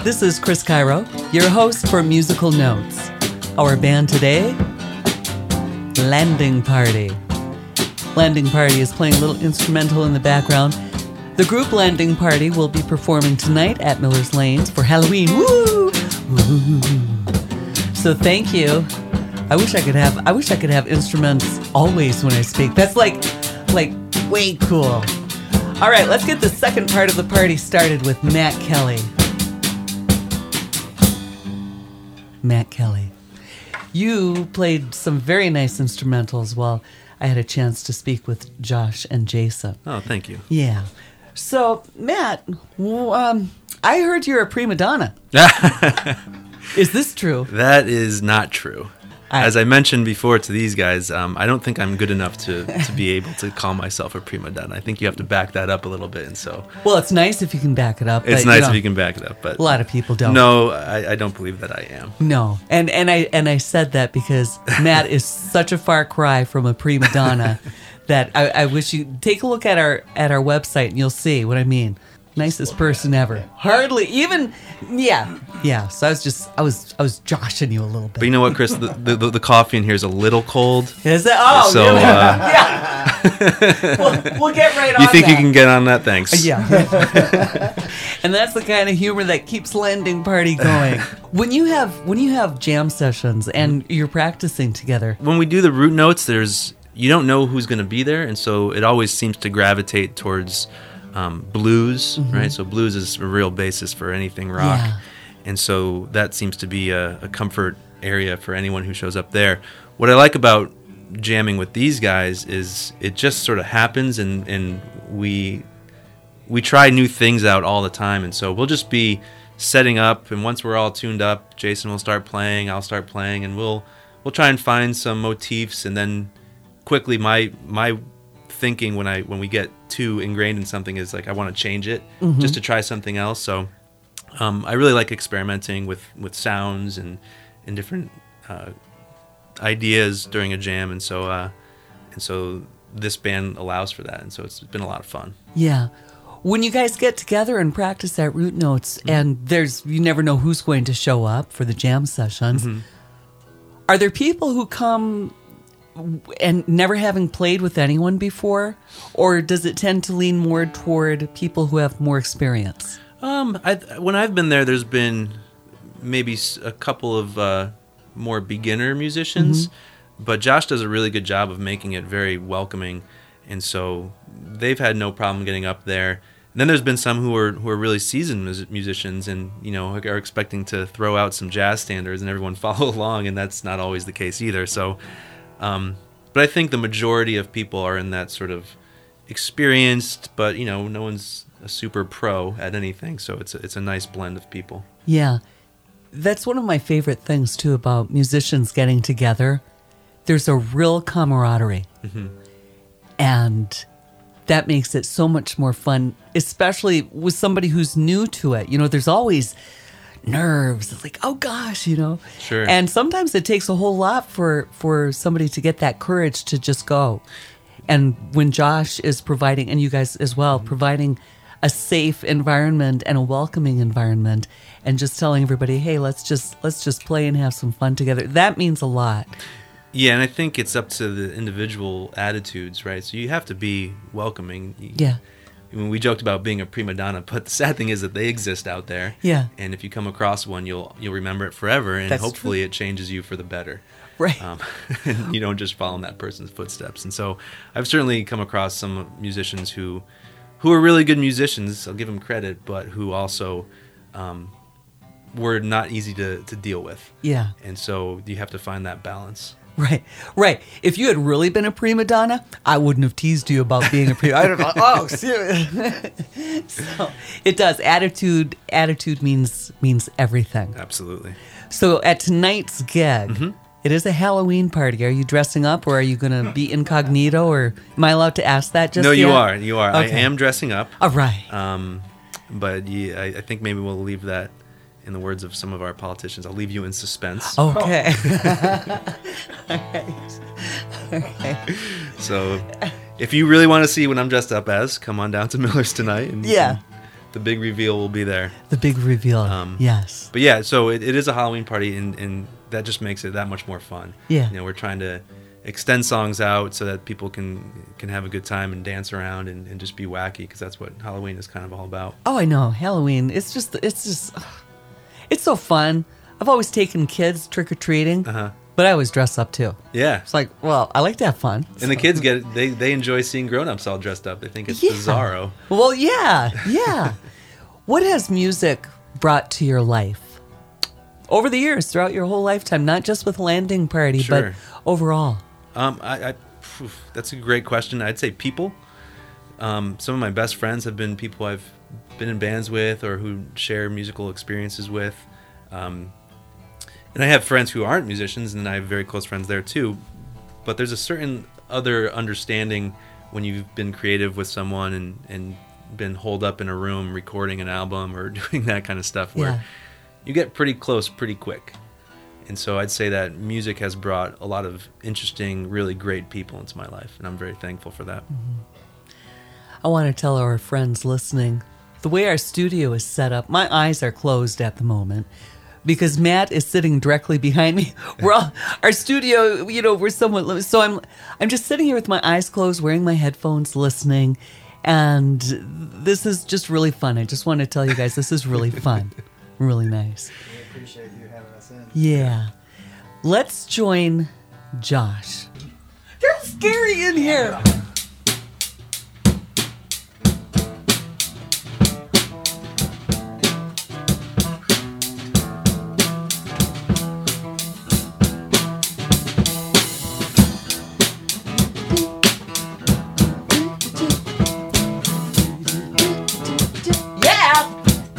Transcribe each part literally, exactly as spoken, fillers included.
This is Chris Cairo, your host for Musical Notes. Our band today, Landing Party. Landing Party is playing a little instrumental in the background. The group Landing Party will be performing tonight at Miller's Lanes for Halloween. Woo! Woo! So thank you. I wish I could have I wish I could have instruments always when I speak. That's like like way cool. All right, let's get the second part of the party started with Matt Kelly. Matt Kelly. You played some very nice instrumentals while I had a chance to speak with Josh and Jason. Oh, thank you. Yeah. So, Matt, um, I heard you're a prima donna. Is this true? That is not true. I, As I mentioned before to these guys, um, I don't think I'm good enough to, to be able to call myself a prima donna. I think you have to back that up a little bit, and so well, it's nice if you can back it up. it's but, nice you know, if you can back it up. But a lot of people don't. No, I, I don't believe that I am. No, and and I and I said that because Matt is such a far cry from a prima donna that I, I wish you take a look at our at our website and you'll see what I mean. Nicest person ever. Hardly even. Yeah, yeah. So I was just I was I was joshing you a little bit. But you know what, Chris? The the, the coffee in here is a little cold. Is it? Oh, so really? uh, yeah. we'll, we'll get right on. You think that. you can get on that? Thanks. Yeah. And that's the kind of humor that keeps Landing Party going. When you have when you have jam sessions and you're practicing together. When we do the root notes, there's you don't know who's going to be there, and so it always seems to gravitate towards um, blues, mm-hmm. right? So blues is a real basis for anything rock, yeah. and so that seems to be a, a comfort area for anyone who shows up there. What I like about jamming with these guys is it just sort of happens, and, and we we try new things out all the time, and so we'll just be setting up, and once we're all tuned up, Jason will start playing, I'll start playing, and we'll we'll try and find some motifs, and then quickly my my thinking when I when we get too ingrained in something is like I want to change it, mm-hmm. just to try something else. So um, I really like experimenting with, with sounds and and different uh, ideas during a jam, and so uh, and so this band allows for that, and so it's been a lot of fun. Yeah. When you guys get together and practice at Root Notes, mm-hmm. and there's you never know who's going to show up for the jam sessions, mm-hmm. are there people who come and never having played with anyone before, or does it tend to lean more toward people who have more experience? Um, I, when I've been there, there's been maybe a couple of uh, more beginner musicians, mm-hmm. but Josh does a really good job of making it very welcoming, and so they've had no problem getting up there. And then there's been some who are who are really seasoned mus- musicians, and you know are expecting to throw out some jazz standards and everyone follow along, and that's not always the case either. So. Um, but I think the majority of people are in that sort of experienced, but you know, no one's a super pro at anything, so it's a, it's a nice blend of people. Yeah, that's one of my favorite things too about musicians getting together. There's a real camaraderie, mm-hmm. and that makes it so much more fun, especially with somebody who's new to it. You know, there's always nerves. It's like, oh gosh, you know. Sure. And sometimes it takes a whole lot for for somebody to get that courage to just go. And when Josh is providing, and you guys as well, mm-hmm. providing a safe environment and a welcoming environment, and just telling everybody, hey, let's just let's just play and have some fun together. That means a lot. Yeah, and I think it's up to the individual attitudes, right? So you have to be welcoming. Yeah. I mean, we joked about being a prima donna, but the sad thing is that they exist out there. Yeah. And if you come across one, you'll you'll remember it forever, and That's hopefully true. It changes you for the better. Right. Um, and you don't just follow in that person's footsteps. And so I've certainly come across some musicians who who are really good musicians, I'll give them credit, but who also um, were not easy to, to deal with. Yeah. And so you have to find that balance. Right, right. If you had really been a prima donna, I wouldn't have teased you about being a prima. I'd have gone, oh, serious. So it does. Attitude, attitude means means everything. Absolutely. So at tonight's gig, mm-hmm. it is a Halloween party. Are you dressing up, or are you going to be incognito, or am I allowed to ask that? Just no, you yet? are. You are. Okay. I am dressing up. All right. Um, but yeah, I, I think maybe we'll leave that. In the words of some of our politicians, I'll leave you in suspense. Okay. All right. Okay. So, if you really want to see what I'm dressed up as, come on down to Miller's tonight. And yeah. the big reveal will be there. The big reveal. Um, yes. But yeah, so it, it is a Halloween party, and, and that just makes it that much more fun. Yeah. You know, we're trying to extend songs out so that people can can have a good time and dance around and, and just be wacky, because that's what Halloween is kind of all about. Oh, I know. Halloween. It's just, it's just, it's so fun. I've always taken kids trick-or-treating, Uh-huh. but I always dress up too. Yeah. It's like, well, I like to have fun. And the kids get it. They, they enjoy seeing grown-ups all dressed up. They think it's Yeah. bizarro. Well, yeah, yeah. What has music brought to your life over the years, throughout your whole lifetime, not just with Landing Party, Sure. but overall? Um, I, I phew, that's a great question. I'd say people. Um, some of my best friends have been people I've been in bands with or who share musical experiences with. Um, and I have friends who aren't musicians, and I have very close friends there too. But there's a certain other understanding when you've been creative with someone and, and been holed up in a room recording an album or doing that kind of stuff, where Yeah. you get pretty close pretty quick. And so I'd say that music has brought a lot of interesting, really great people into my life, and I'm very thankful for that. I want to tell our friends listening, the way our studio is set up, my eyes are closed at the moment because Matt is sitting directly behind me. We're all, our studio, you know, we're somewhat, so I'm, I'm just sitting here with my eyes closed, wearing my headphones, listening, and this is just really fun. I just want to tell you guys, this is really fun, really nice. We appreciate you having us in. Yeah. Let's join Josh. You're scary in here. Yeah.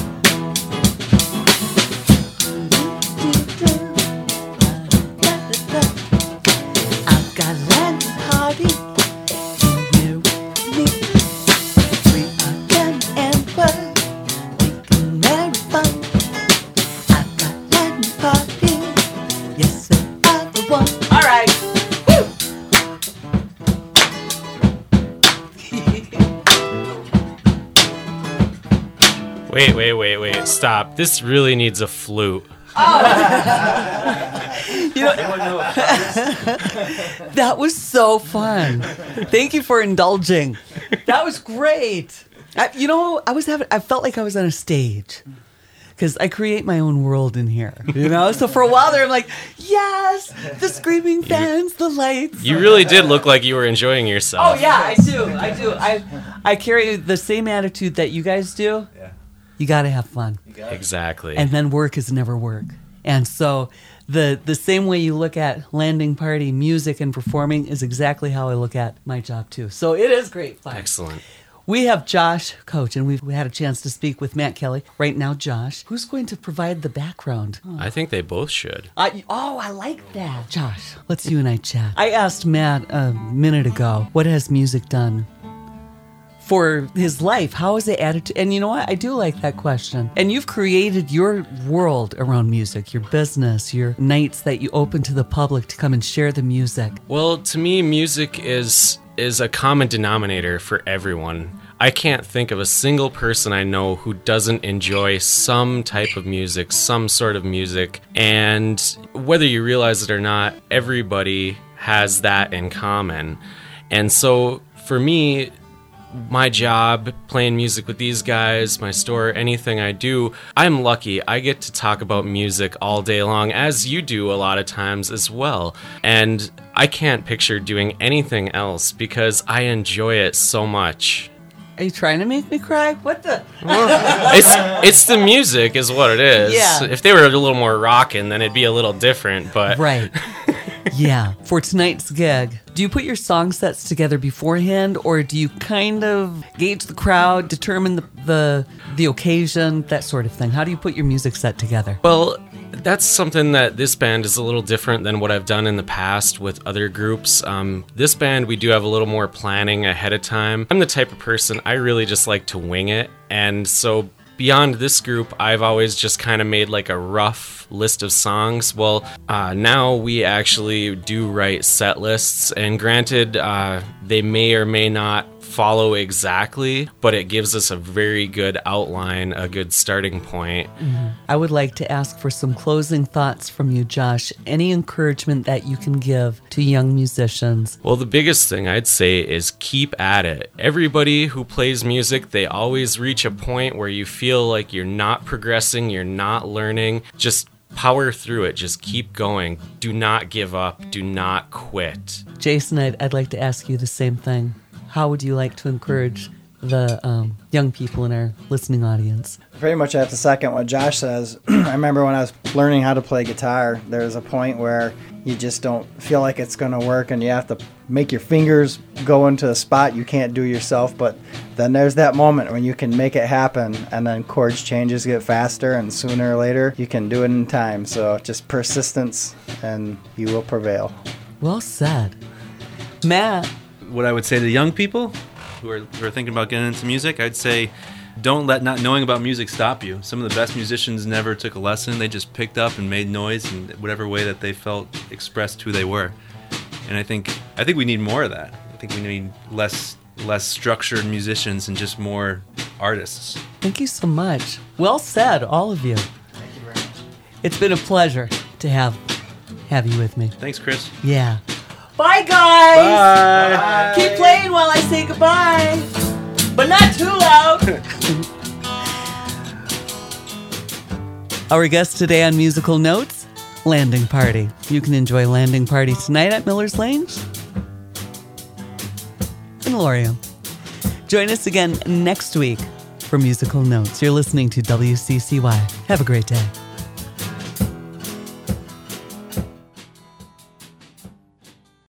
I've got a landing party here with me. We are Ken and Bud, making merry fun. I've got a landing party, yes, we are the one. All right. Wait, wait, wait, wait. Stop. This really needs a flute. You know, that was so fun. Thank you for indulging. That was great. I, you know, I was having. I felt like I was on a stage because I create my own world in here. You know, so for a while there, I'm like, yes, the screaming fans, the lights. You really did look like you were enjoying yourself. Oh yeah, I do. I do. I I carry the same attitude that you guys do. Yeah. You got to have fun. Exactly. And then work is never work. And so the the same way you look at Landing Party music and performing is exactly how I look at my job too. So it is great fun. Excellent. We have Josh Coach, and we've we had a chance to speak with Matt Kelly. Right now, Josh, who's going to provide the background? Oh, I think they both should. I, oh, I like that. Josh, let's you and I chat. I asked Matt a minute ago, what has music done for his life? How has it added to, and you know what? I do like that question. And you've created your world around music, your business, your nights that you open to the public to come and share the music. Well, to me, music is is a common denominator for everyone. I can't think of a single person I know who doesn't enjoy some type of music, some sort of music. And whether you realize it or not, everybody has that in common. And so for me, my job, playing music with these guys, my store, anything I do, I'm lucky. I get to talk about music all day long, as you do a lot of times as well. And I can't picture doing anything else because I enjoy it so much. Are you trying to make me cry? What the? It's it's the music is what it is. Yeah. If they were a little more rockin', then it'd be a little different, but Right. Yeah. For tonight's gig, do you put your song sets together beforehand, or do you kind of gauge the crowd, determine the the, the occasion, that sort of thing? How do you put your music set together? Well, that's something that this band is a little different than what I've done in the past with other groups. Um, this band, we do have a little more planning ahead of time. I'm the type of person, I really just like to wing it. And so beyond this group, I've always just kind of made like a rough list of songs. Well, uh, now we actually do write set lists. And granted, uh, they may or may not follow exactly, but it gives us a very good outline, a good starting point. Mm-hmm. I would like to ask for some closing thoughts from you, Josh. Any encouragement that you can give to young musicians? Well, the biggest thing I'd say is keep at it. Everybody who plays music, they always reach a point where you feel like you're not progressing, you're not learning. Just power through it. Just keep going. Do not give up. Do not quit. Jason, I'd, I'd like to ask you the same thing. How would you like to encourage the um, young people in our listening audience? Pretty much I have to second what Josh says. I remember when I was learning how to play guitar, there's a point where you just don't feel like it's going to work and you have to make your fingers go into a spot you can't do yourself. But then there's that moment when you can make it happen, and then chords changes get faster, and sooner or later you can do it in time. So just persistence and you will prevail. Well said. Matt? What I would say to young people who are, who are thinking about getting into music, I'd say don't let not knowing about music stop you. Some of the best musicians never took a lesson. They just picked up and made noise in whatever way that they felt expressed who they were. And I think I think we need more of that. I think we need less less structured musicians and just more artists. Thank you so much. Well said, all of you. Thank you very much. It's been a pleasure to have have you with me. Thanks, Chris. Yeah. Bye, guys. Bye. Bye. Keep playing while I say goodbye, but not too loud. Our guest today on Musical Notes, Landing Party. You can enjoy Landing Party tonight at Miller's Lanes in Laurium. Join us again next week for Musical Notes. You're listening to W C C Y. Have a great day.